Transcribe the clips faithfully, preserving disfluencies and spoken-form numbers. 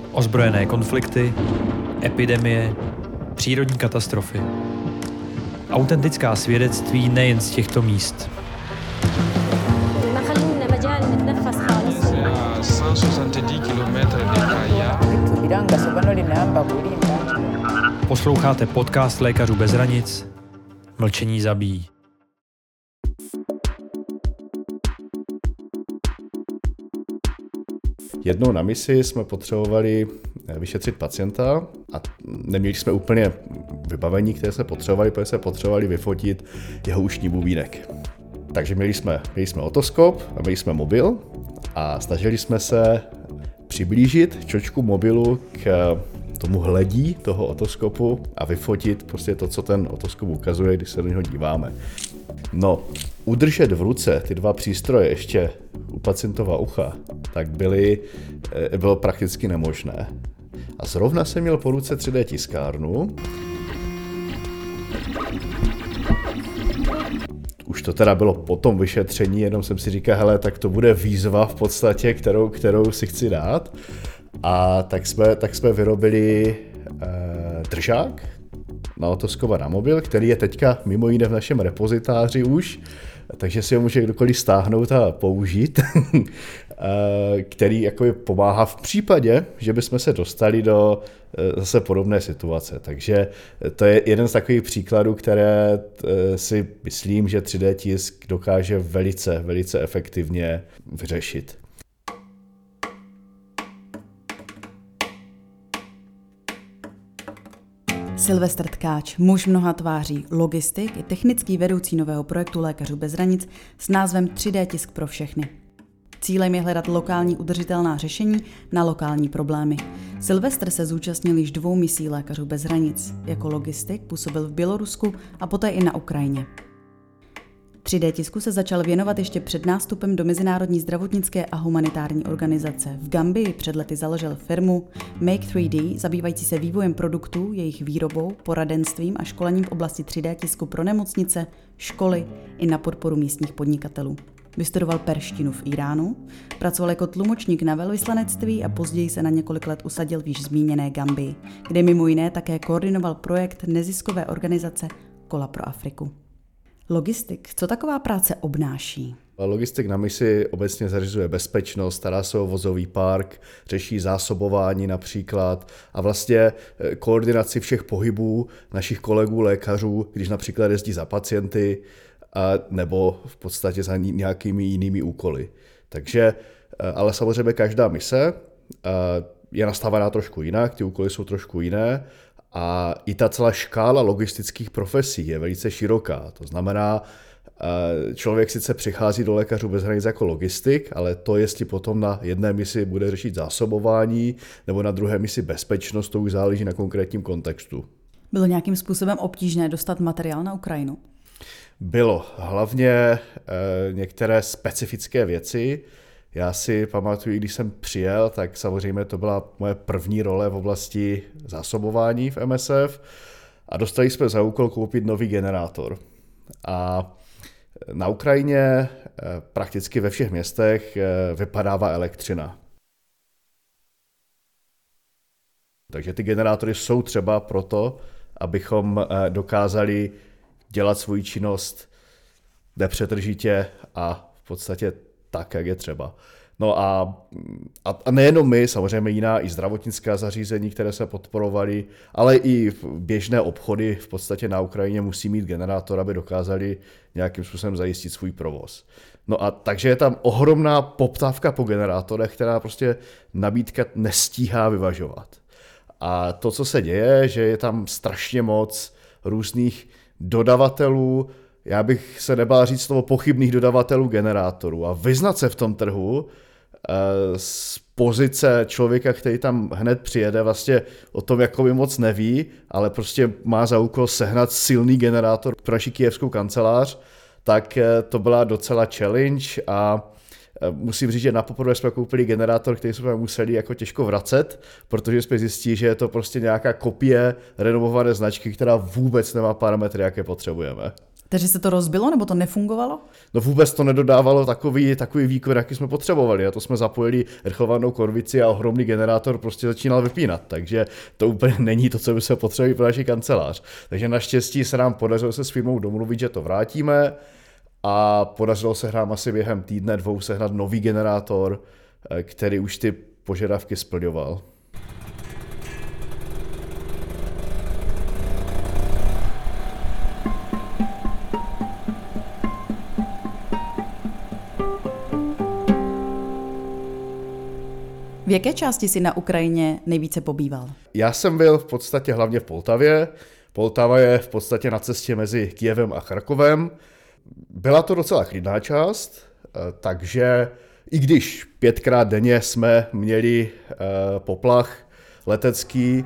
Ozbrojené konflikty, epidemie, přírodní katastrofy. Autentická svědectví nejen z těchto míst. Posloucháte podcast Lékařů bez hranic. Mlčení zabíjí. Jednou na misi jsme potřebovali vyšetřit pacienta a neměli jsme úplně vybavení, které jsme potřebovali, protože jsme potřebovali vyfotit jeho ušní bubínek. Takže měli jsme, měli jsme otoskop a měli jsme mobil a snažili jsme se přiblížit čočku mobilu k tomu hledí toho otoskopu a vyfotit prostě to, co ten otoskop ukazuje, když se do něho díváme. No, udržet v ruce ty dva přístroje ještě u pacientova ucha, tak byly, bylo prakticky nemožné. A zrovna jsem měl po ruce tři dé tiskárnu. Už to teda bylo po tom vyšetření, jenom jsem si říkal, hele, tak to bude výzva v podstatě, kterou, kterou si chci dát. A tak jsme, tak jsme vyrobili eh, držák na otoskop a na mobil, který je teďka mimo jiné v našem repozitáři už, takže si ho může kdokoliv stáhnout a použít, který jakoby pomáhá v případě, že bychom se dostali do zase podobné situace. Takže to je jeden z takových příkladů, které si myslím, že tři dé tisk dokáže velice, velice efektivně vyřešit. Silvestr Tkáč, muž mnoha tváří, logistik i technický vedoucí nového projektu Lékařů bez hranic s názvem tři dé tisk pro všechny. Cílem je hledat lokální udržitelná řešení na lokální problémy. Silvestr se zúčastnil již dvou misí Lékařů bez hranic. Jako logistik působil v Bělorusku a poté i na Ukrajině. tři dé tisku se začal věnovat ještě před nástupem do Mezinárodní zdravotnické a humanitární organizace. V Gambii před lety založil firmu Make tři dé, zabývající se vývojem produktů, jejich výrobou, poradenstvím a školením v oblasti tři dé tisku pro nemocnice, školy i na podporu místních podnikatelů. Vystudoval perštinu v Iránu, pracoval jako tlumočník na velvyslanectví a později se na několik let usadil v již zmíněné Gambii, kde mimo jiné také koordinoval projekt neziskové organizace Kola pro Afriku. Logistik, co taková práce obnáší? Logistik na misi obecně zařizuje bezpečnost, stará se o vozový park, řeší zásobování například a vlastně koordinaci všech pohybů našich kolegů lékařů, když například jezdí za pacienty a, nebo v podstatě za nějakými jinými úkoly. Takže, ale samozřejmě každá mise je nastavená trošku jinak, ty úkoly jsou trošku jiné. A i ta celá škála logistických profesí je velice široká. To znamená, člověk sice přichází do Lékařů bez hranic jako logistik, ale to, jestli potom na jedné misi bude řešit zásobování nebo na druhé misi bezpečnost, to už záleží na konkrétním kontextu. Bylo nějakým způsobem obtížné dostat materiál na Ukrajinu? Bylo. Hlavně e, některé specifické věci. Já si pamatuju, když jsem přijel, tak samozřejmě to byla moje první role v oblasti zásobování v em es ef a dostali jsme za úkol koupit nový generátor. A na Ukrajině prakticky ve všech městech vypadává elektřina. Takže ty generátory jsou třeba proto, abychom dokázali dělat svoji činnost nepřetržitě a v podstatě tak, jak je třeba. No a, a, a nejenom my, samozřejmě jiná i zdravotnická zařízení, které se podporovaly, ale i běžné obchody v podstatě na Ukrajině musí mít generátor, aby dokázali nějakým způsobem zajistit svůj provoz. No a takže je tam ohromná poptávka po generátorech, která prostě nabídka nestíhá vyvažovat. A to, co se děje, že je tam strašně moc různých dodavatelů, já bych se nebál říct slovo pochybných dodavatelů generátorů a vyznat se v tom trhu z pozice člověka, který tam hned přijede, vlastně o tom jakoby moc neví, ale prostě má za úkol sehnat silný generátor pro naši kyjevskou kancelář, tak to byla docela challenge a musím říct, že napoprvé jsme koupili generátor, který jsme museli jako těžko vracet, protože jsme zjistili, že je to prostě nějaká kopie renomované značky, která vůbec nemá parametry, jaké potřebujeme. Takže se to rozbilo, nebo to nefungovalo? No vůbec to nedodávalo takový, takový výkon, jaký jsme potřebovali. A to jsme zapojili rychlovanou konvici a ohromný generátor prostě začínal vypínat. Takže to úplně není to, co by se potřebovali pro naši kancelář. Takže naštěstí se nám podařilo se s firmou domluvit, že to vrátíme a podařilo se nám asi během týdne, dvou sehnat nový generátor, který už ty požadavky splňoval. V jaké části si na Ukrajině nejvíce pobýval? Já jsem byl v podstatě hlavně v Poltavě. Poltava je v podstatě na cestě mezi Kyjevem a Charkovem. Byla to docela klidná část, takže i když pětkrát denně jsme měli poplach letecký,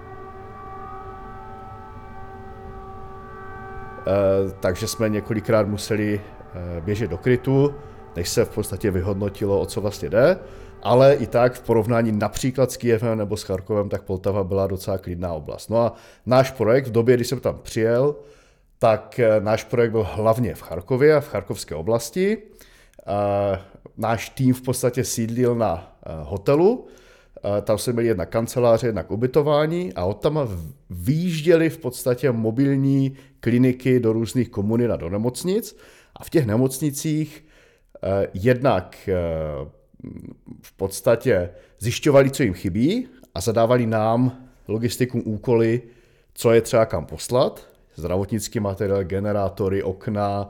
takže jsme několikrát museli běžet do krytu, než se v podstatě vyhodnotilo, o co vlastně jde. Ale i tak v porovnání například s Kyjevem nebo s Charkovem, tak Poltava byla docela klidná oblast. No a náš projekt v době, kdy jsem tam přijel, tak náš projekt byl hlavně v Charkově a v charkovské oblasti. Náš tým v podstatě sídlil na hotelu, tam jsme měli jedna kanceláře, jednak ubytování a od tam vyjížděli v podstatě mobilní kliniky do různých komunit a do nemocnic. A v těch nemocnicích jednak v podstatě zjišťovali, co jim chybí a zadávali nám, logistikům, úkoly, co je třeba kam poslat. Zdravotnický materiál, generátory, okna,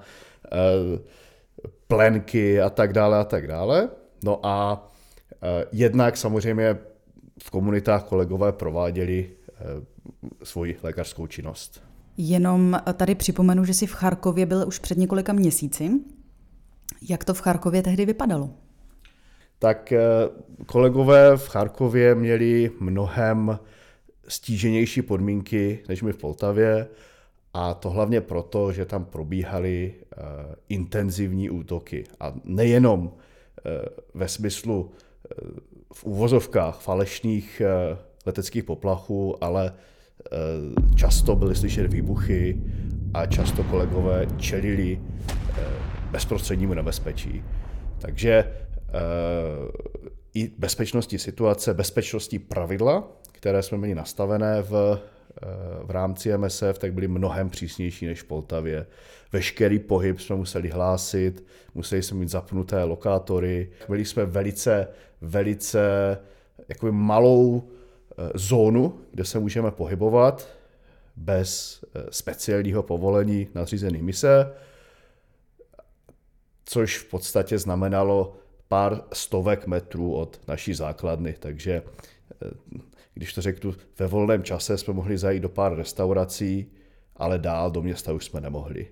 plenky a tak dále a tak dále. No a jednak samozřejmě v komunitách kolegové prováděli svoji lékařskou činnost. Jenom tady připomenu, že jsi v Charkově byl už před několika měsíci. Jak to v Charkově tehdy vypadalo? Tak kolegové v Charkově měli mnohem stíženější podmínky než my v Poltavě a to hlavně proto, že tam probíhaly uh, intenzivní útoky. A nejenom uh, ve smyslu uh, v úvozovkách falešných uh, leteckých poplachů, ale uh, často byly slyšet výbuchy a často kolegové čelili uh, bezprostřednímu nebezpečí. Takže i bezpečnostní situace, bezpečnostní pravidla, které jsme měli nastavené v, v rámci M S F, tak byly mnohem přísnější než v Poltavě. Veškerý pohyb jsme museli hlásit, museli jsme mít zapnuté lokátory. Byli jsme velice, velice jakoby malou zónu, kde se můžeme pohybovat bez speciálního povolení nadřízené mise, což v podstatě znamenalo pár stovek metrů od naší základny, takže když to řeknu, ve volném čase jsme mohli zajít do pár restaurací, ale dál do města už jsme nemohli.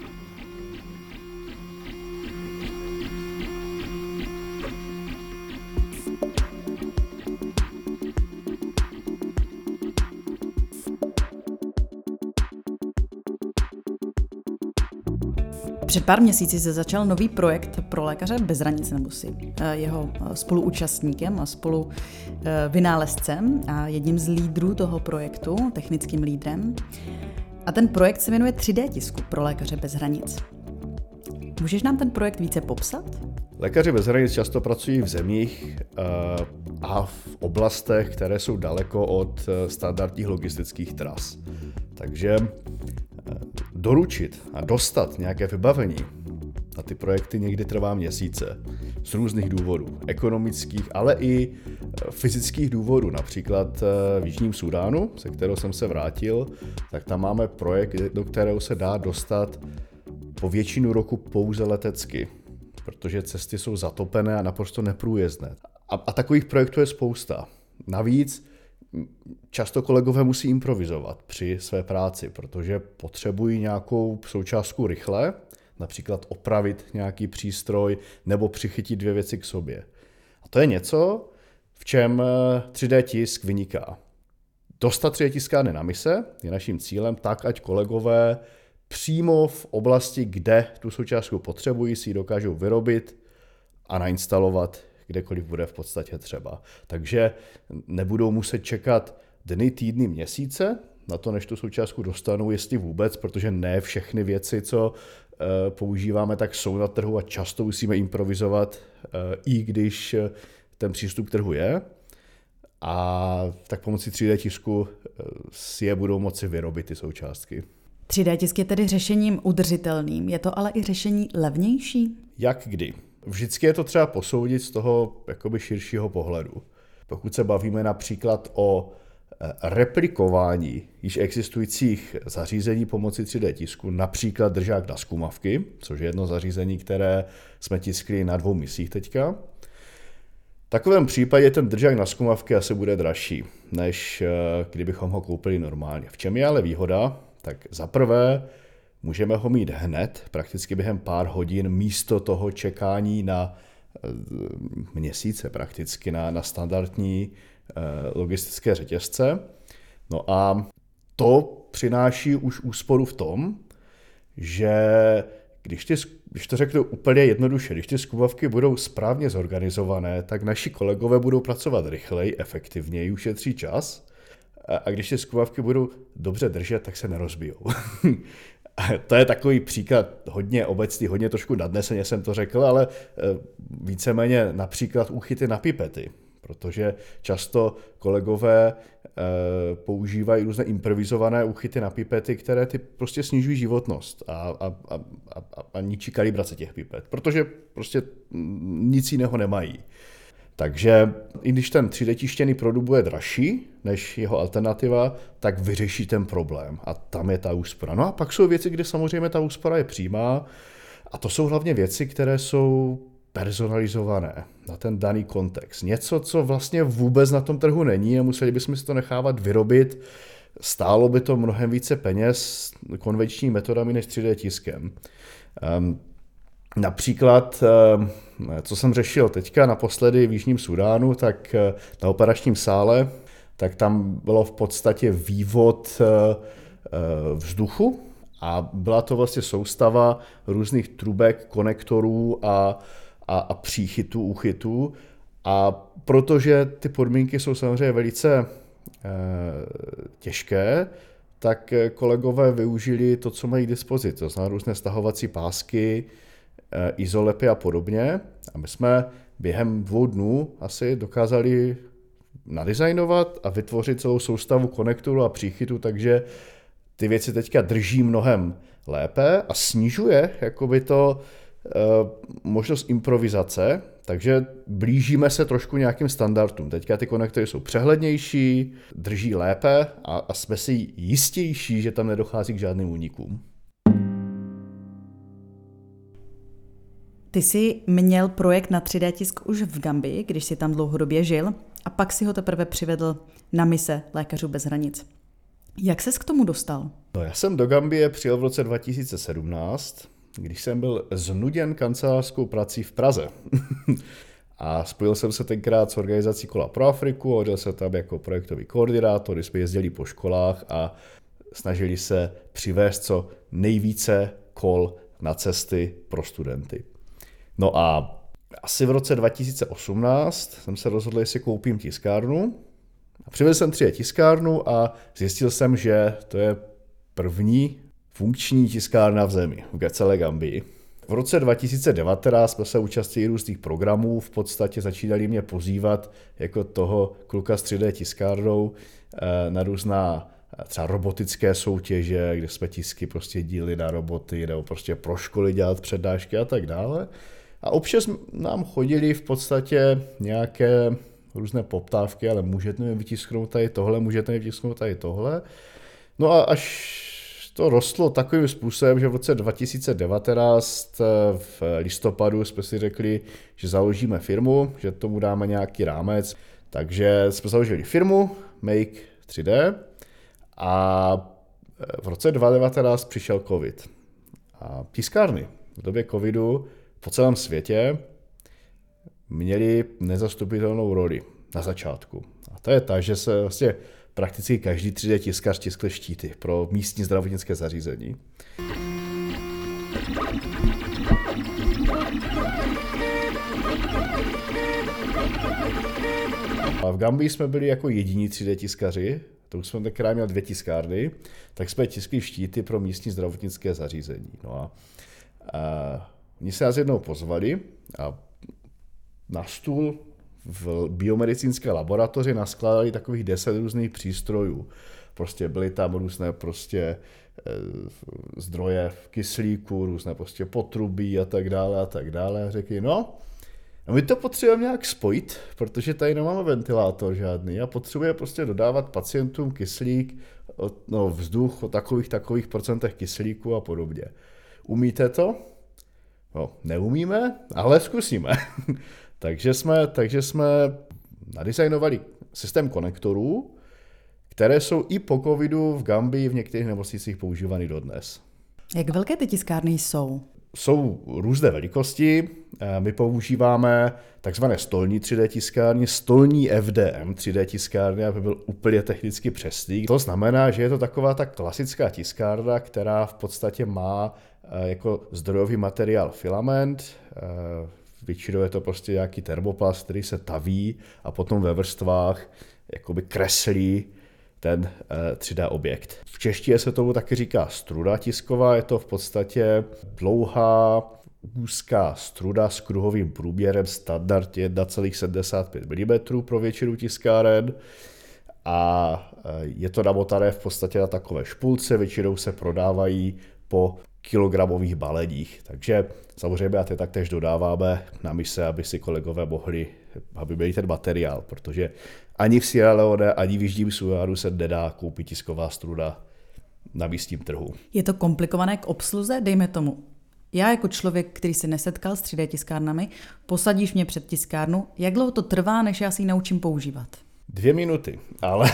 Před pár měsíci se začal nový projekt pro lékaře bez hranic, nebo si jeho spoluúčastníkem a spolu vynálezcem a jedním z lídrů toho projektu, technickým lídrem. A ten projekt se jmenuje tři dé tisku pro lékaře bez hranic. Můžeš nám ten projekt více popsat? Lékaři bez hranic často pracují v zemích a v oblastech, které jsou daleko od standardních logistických tras. Takže doručit a dostat nějaké vybavení na ty projekty někdy trvá měsíce z různých důvodů, ekonomických, ale i fyzických důvodů. Například v Jižním Súdánu, se kterého jsem se vrátil, tak tam máme projekt, do kterého se dá dostat po většinu roku pouze letecky, protože cesty jsou zatopené a naprosto neprůjezdné. A, a takových projektů je spousta. Navíc často kolegové musí improvizovat při své práci, protože potřebují nějakou součástku rychle, například opravit nějaký přístroj nebo přichytit dvě věci k sobě. A to je něco, v čem tři dé tisk vyniká. Dostat tři dé tiskárny na mise je naším cílem tak, ať kolegové přímo v oblasti, kde tu součástku potřebují, si ji dokážou vyrobit a nainstalovat kdekoliv bude v podstatě třeba. Takže nebudou muset čekat dny, týdny, měsíce na to, než tu součástku dostanou, jestli vůbec, protože ne všechny věci, co e, používáme, tak jsou na trhu a často musíme improvizovat, e, i když ten přístup k trhu je. A tak pomocí tři dé tisku si je budou moci vyrobit ty součástky. tři dé tisk je tedy řešením udržitelným, je to ale i řešení levnější? Jak kdy? Vždycky je to třeba posoudit z toho jakoby širšího pohledu. Pokud se bavíme například o replikování již existujících zařízení pomocí tři dé tisku, například držák na zkumavky, což je jedno zařízení, které jsme tiskli na dvou misích teďka, v takovém případě ten držák na zkumavky asi bude dražší, než kdybychom ho koupili normálně. V čem je ale výhoda? Tak za prvé můžeme ho mít hned, prakticky během pár hodin, místo toho čekání na měsíce prakticky, na, na standardní logistické řetězce. No a to přináší už úsporu v tom, že když, ty, když to řeknu úplně jednoduše, když ty zkumavky budou správně zorganizované, tak naši kolegové budou pracovat rychleji, efektivněji, ušetří čas. A když ty zkumavky budou dobře držet, tak se nerozbijou. To je takový příklad hodně obecný, hodně trošku nadneseně jsem to řekl, ale víceméně například úchyty na pipety. Protože často kolegové používají různé improvizované úchyty na pipety, které ty prostě snižují životnost a, a, a, a, a ničí kalibrace těch pipet, protože prostě nic jiného nemají. Takže i když ten tři dé tištěný produkt bude dražší než jeho alternativa, tak vyřeší ten problém a tam je ta úspora. No a pak jsou věci, kde samozřejmě ta úspora je přímá a to jsou hlavně věci, které jsou personalizované na ten daný kontext. Něco, co vlastně vůbec na tom trhu není a museli bychom si to nechávat vyrobit, stálo by to mnohem více peněz konvenčními metodami než tři dé tiskem. Um, Například, co jsem řešil teďka naposledy v Jižním Súdánu, tak na operačním sále, tak tam bylo v podstatě vývod vzduchu a byla to vlastně soustava různých trubek, konektorů a, a, a příchytů, úchytů. A protože ty podmínky jsou samozřejmě velice těžké, tak kolegové využili to, co mají k dispozici, to znamená různé stahovací pásky, izolepy a podobně. A my jsme během dvou dnů asi dokázali nadizajnovat a vytvořit celou soustavu konektorů a příchytů, takže ty věci teďka drží mnohem lépe a snižuje jakoby to e, možnost improvizace, takže blížíme se trošku nějakým standardům. Teďka ty konektory jsou přehlednější, drží lépe a, a jsme si jistější, že tam nedochází k žádným únikům. Ty jsi měl projekt na tři dé tisk už v Gambii, když jsi tam dlouhodobě žil, a pak si ho teprve přivedl na mise Lékařů bez hranic. Jak ses k tomu dostal? No, já jsem do Gambie přijel v roce dva tisíce sedmnáct, když jsem byl znuděn kancelářskou prací v Praze. A spojil jsem se tenkrát s organizací Kola pro Afriku, odjel jsem tam jako projektový koordinátor, kdy jsme jezdili po školách a snažili se přivést co nejvíce kol na cesty pro studenty. No a asi v roce dva tisíce osmnáct jsem se rozhodl, jestli koupím tiskárnu. A přivezl jsem tři dé tiskárnu a zjistil jsem, že to je první funkční tiskárna v zemi, v celé Gambii. V roce dva tisíce devatenáct jsme se účastnili různých programů, v podstatě začínali mě pozývat jako toho kluka s tři dé tiskárnou na různá třeba robotické soutěže, kde jsme tisky prostě dílili na roboty, nebo prostě pro školy dělat přednášky a tak dále. A občas nám chodili v podstatě nějaké různé poptávky, ale můžete mi vytisknout tady tohle, můžete mi vytisknout tady tohle. No a až to rostlo takovým způsobem, že v roce dva tisíce devatenáct v listopadu jsme si řekli, že založíme firmu, že tomu dáme nějaký rámec. Takže jsme založili firmu Make tři dé a v roce dva tisíce devatenáct přišel covid. A tiskárny v době covidu po celém světě měli nezastupitelnou roli na začátku. A to je ta, že se vlastně prakticky každý tři dé tiskař tiskl štíty pro místní zdravotnické zařízení. A v Gambii jsme byli jako jediní tři dé tiskaři, To už jsme tenkrát měli dvě tiskárny, tak jsme tiskli štíty pro místní zdravotnické zařízení. No a, a oni se nás jednou pozvali a na stůl v biomedicínské laboratoři naskládali takových deset různých přístrojů. Prostě byly tam různé prostě e, zdroje v kyslíku, různé prostě potrubí a tak dále a tak dále. A řekli, no, a my to potřebujeme nějak spojit, protože tady nemáme ventilátor žádný a potřebujeme prostě dodávat pacientům kyslík, no, vzduch o takových takových procentech kyslíku a podobně. Umíte to? No, neumíme, ale zkusíme. takže, jsme, takže jsme nadizajnovali systém konektorů, které jsou i po covidu v Gambii v některých nemocnicích používány dodnes. Jak velké ty tiskárny jsou? Jsou různé velikosti. My používáme takzvané stolní tři dé tiskárny, stolní F D M tři dé tiskárny, aby byl úplně technicky přesný. To znamená, že je to taková ta klasická tiskárna, která v podstatě má jako zdrojový materiál filament. Většinou je to prostě nějaký termoplast, který se taví a potom ve vrstvách jakoby kreslí ten tři dé objekt. V češtině se tomu taky říká struda tisková, je to v podstatě dlouhá, úzká struda s kruhovým průběrem, standard jedna celá sedmdesát pět milimetrů pro většinu tiskáren a je to namotané v podstatě na takové špulce, většinou se prodávají po kilogramových baleních. Takže samozřejmě a ty taktéž dodáváme na mise, aby si kolegové mohli, aby měli ten materiál, protože ani v Sierra Leone, ani v Jižním Sudánu se nedá koupit tisková struda na místním trhu. Je to komplikované k obsluze? Dejme tomu. Já jako člověk, který se nesetkal s tři dé tiskárnami, posadíš mě před tiskárnu, jak dlouho to trvá, než já si ji naučím používat? Dvě minuty, ale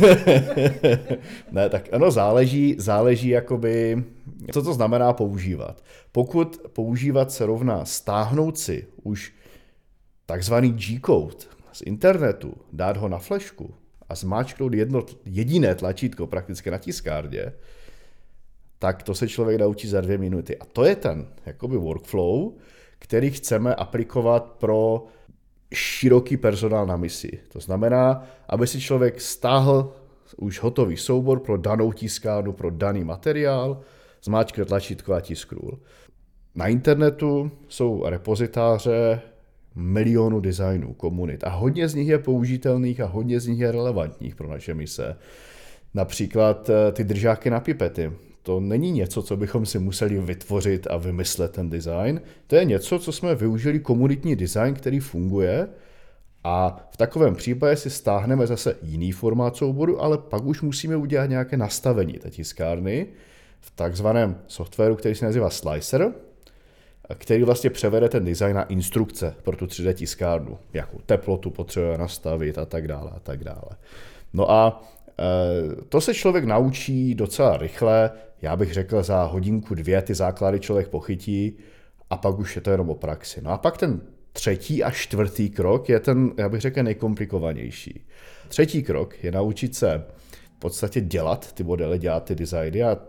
ne, tak ano, záleží, záleží jakoby, co to znamená používat. Pokud používat se rovná stáhnout si už takzvaný G-code z internetu, dát ho na flešku a zmáčknout jedno jediné tlačítko prakticky na tiskárně, tak to se člověk naučí za dvě minuty. A to je ten jakoby workflow, který chceme aplikovat pro široký personál na misi. To znamená, aby si člověk stáhl už hotový soubor pro danou tiskárnu, pro daný materiál, zmáčkl tlačítko a tisknul. Na internetu jsou repozitáře milionů designů, komunit a hodně z nich je použitelných a hodně z nich je relevantních pro naše mise. Například ty držáky na pipety. To není něco, co bychom si museli vytvořit a vymyslet ten design. To je něco, co jsme využili komunitní design, který funguje a v takovém případě si stáhneme zase jiný formát souboru, ale pak už musíme udělat nějaké nastavení té tiskárny v takzvaném softwaru, který se nazývá Slicer, který vlastně převede ten design na instrukce pro tu tři dé tiskárnu, jakou teplotu potřebuje nastavit a tak dále a tak dále. No a to se člověk naučí docela rychle, já bych řekl za hodinku, dvě ty základy člověk pochytí a pak už je to jenom o praxi. No a pak ten třetí a čtvrtý krok je ten, já bych řekl, nejkomplikovanější. Třetí krok je naučit se v podstatě dělat ty modely, dělat ty designy a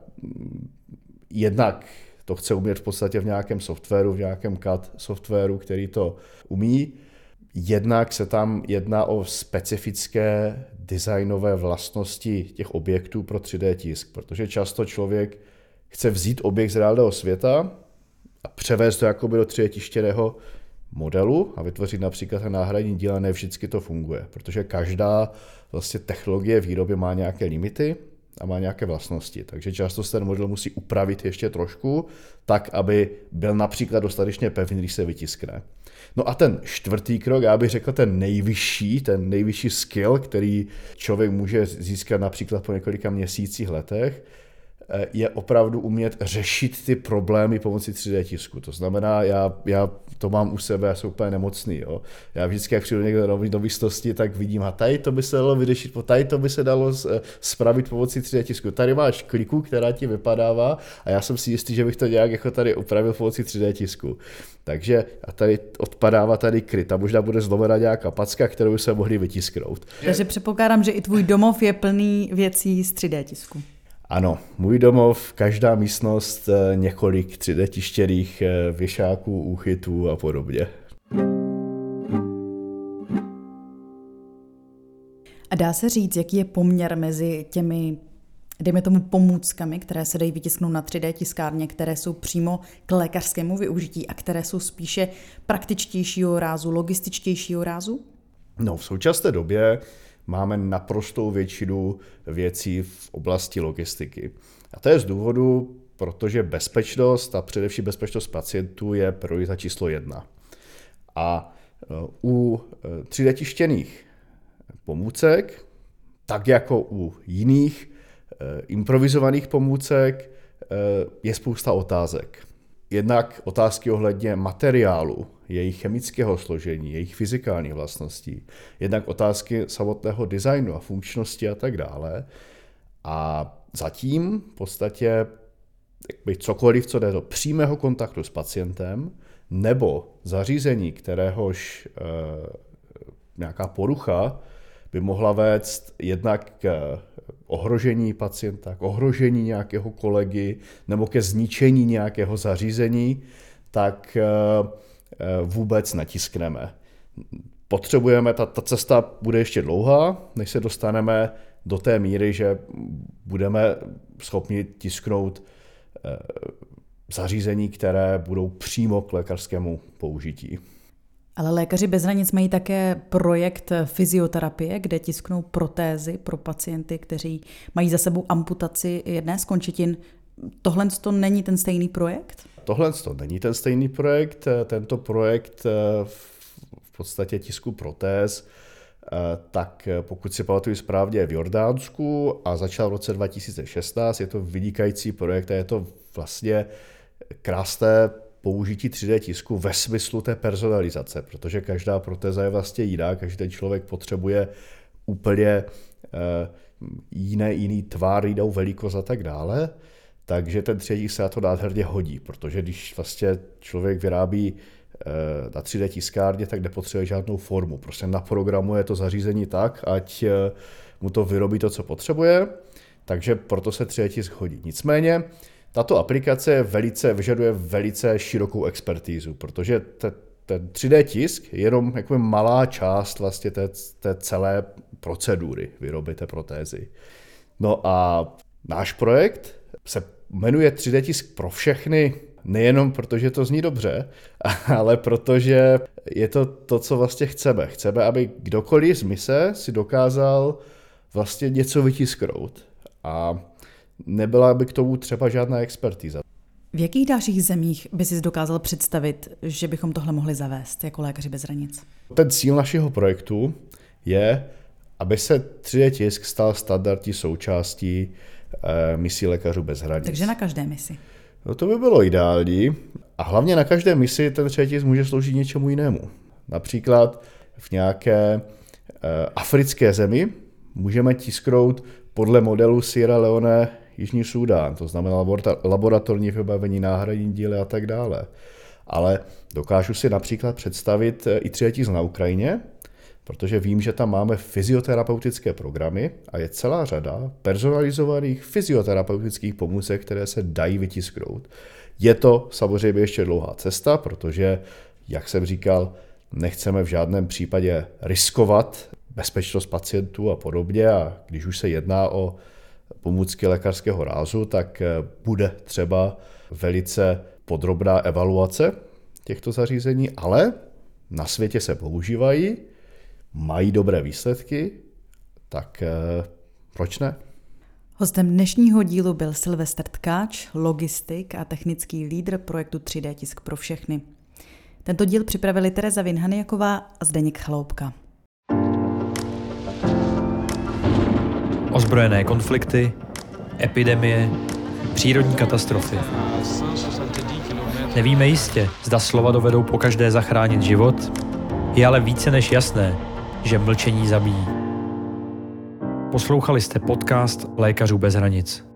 jednak to chce umět v podstatě v nějakém softwaru, v nějakém C A D softwaru, který to umí. Jednak se tam jedná o specifické designové vlastnosti těch objektů pro tři dé tisk, protože často člověk chce vzít objekt z reálného světa a převést to jakoby do tři dé tištěného modelu a vytvořit například ten náhradní díl, a ne vždycky to funguje, protože každá vlastně technologie výroby má nějaké limity a má nějaké vlastnosti, takže často se ten model musí upravit ještě trošku, tak, aby byl například dostatečně pevný, když se vytiskne. No a ten čtvrtý krok, já bych řekl ten nejvyšší, ten nejvyšší skill, který člověk může získat například po několika měsících, letech, je opravdu umět řešit ty problémy pomocí tři dé tisku. To znamená, já, já to mám u sebe, já jsem úplně nemocný. Jo. Já vždycky, jak přijdu někde do místnosti, tak vidím, a tady to by se dalo vyřešit, tady to by se dalo spravit pomocí tři dé tisku. Tady máš kliku, která ti vypadává a já jsem si jistý, že bych to nějak jako tady upravil pomocí tři dé tisku. Takže a tady odpadává tady kryt a možná bude zlomena nějaká packa, kterou by se mohli vytisknout. Takže předpokládám, že i tvůj domov je plný věcí z tři dé tisku. Ano, můj domov, každá místnost, několik tři dé tištěných věšáků, úchytů a podobně. A dá se říct, jaký je poměr mezi těmi, dejme tomu, pomůckami, které se dají vytisknout na tři dé tiskárně, které jsou přímo k lékařskému využití a které jsou spíše praktičtějšího rázu, logističtějšího rázu? No, v současné době máme naprostou většinu věcí v oblasti logistiky. A to je z důvodu, protože bezpečnost a především bezpečnost pacientů je priorita číslo jedna. A u tři dé tištěných pomůcek, tak jako u jiných improvizovaných pomůcek, je spousta otázek. Jednak otázky ohledně materiálu, jejich chemického složení, jejich fyzikálních vlastností, jednak otázky samotného designu a funkčnosti a tak dále. A zatím v podstatě cokoliv, co jde do přímého kontaktu s pacientem, nebo zařízení, kteréhož e, nějaká porucha by mohla vést jednak k ohrožení pacienta, k ohrožení nějakého kolegy nebo ke zničení nějakého zařízení, tak e, vůbec netiskneme. Potřebujeme, ta, ta cesta bude ještě dlouhá, než se dostaneme do té míry, že budeme schopni tisknout e, zařízení, které budou přímo k lékařskému použití. Ale Lékaři bez hranic mají také projekt fyzioterapie, kde tisknou protézy pro pacienty, kteří mají za sebou amputaci jedné z končetin. Tohle to není ten stejný projekt? Tohle to není ten stejný projekt. Tento projekt v podstatě tisku protéz, tak pokud si pamatuju správně, je v Jordánsku a začal v roce dva tisíce šestnáct. Je to vynikající projekt a je to vlastně krásné použití tři dé tisku ve smyslu té personalizace, protože každá protéza je vlastně jiná, každý člověk potřebuje úplně jiné, jiný tvar, jinou velikost a tak dále, takže ten tři dé tisk se na to nádherně hodí, protože když vlastně člověk vyrábí na tři dé tiskárně, tak nepotřebuje žádnou formu, prostě naprogramuje to zařízení tak, ať mu to vyrobí to, co potřebuje, takže proto se tři dé tisk hodí. Nicméně tato aplikace velice, vyžaduje velice širokou expertízu, protože te, ten tři dé tisk je jenom jako malá část vlastně té, té celé procedury výroby té protézy. No a náš projekt se jmenuje tři dé tisk pro všechny, nejenom protože to zní dobře, ale protože je to to, co vlastně chceme. Chceme, aby kdokoliv z mise si dokázal vlastně něco vytisknout. A nebyla by k tomu třeba žádná expertíza. V jakých dalších zemích by si dokázal představit, že bychom tohle mohli zavést jako Lékaři bez hranic? Ten cíl našeho projektu je, aby se tři dé tisk stal standardní součástí e, misí Lékařů bez hranic. Takže na každé misi. No to by bylo ideální. A hlavně na každé misi ten tři dé tisk může sloužit něčemu jinému. Například v nějaké e, africké zemi můžeme tisknout podle modelu Sierra Leone Jižní Súdán, to znamená laboratorní vybavení, náhradní díly a tak dále. Ale dokážu si například představit i tři dé tisk na Ukrajině, protože vím, že tam máme fyzioterapeutické programy a je celá řada personalizovaných fyzioterapeutických pomůcek, které se dají vytisknout. Je to samozřejmě ještě dlouhá cesta, protože, jak jsem říkal, nechceme v žádném případě riskovat bezpečnost pacientů a podobně, a když už se jedná o pomůcky lékařského rázu, tak bude třeba velice podrobná evaluace těchto zařízení, ale na světě se používají, mají dobré výsledky, tak proč ne? Hostem dnešního dílu byl Silvestr Tkáč, logistik a technický lídr projektu tři dé tisk pro všechny. Tento díl připravili Tereza Vinhaniaková a Zdeněk Chaloupka. Ozbrojené konflikty, epidemie, přírodní katastrofy. Nevíme jistě, zda slova dovedou pokaždé zachránit život, je ale více než jasné, že mlčení zabíjí. Poslouchali jste podcast Lékařů bez hranic.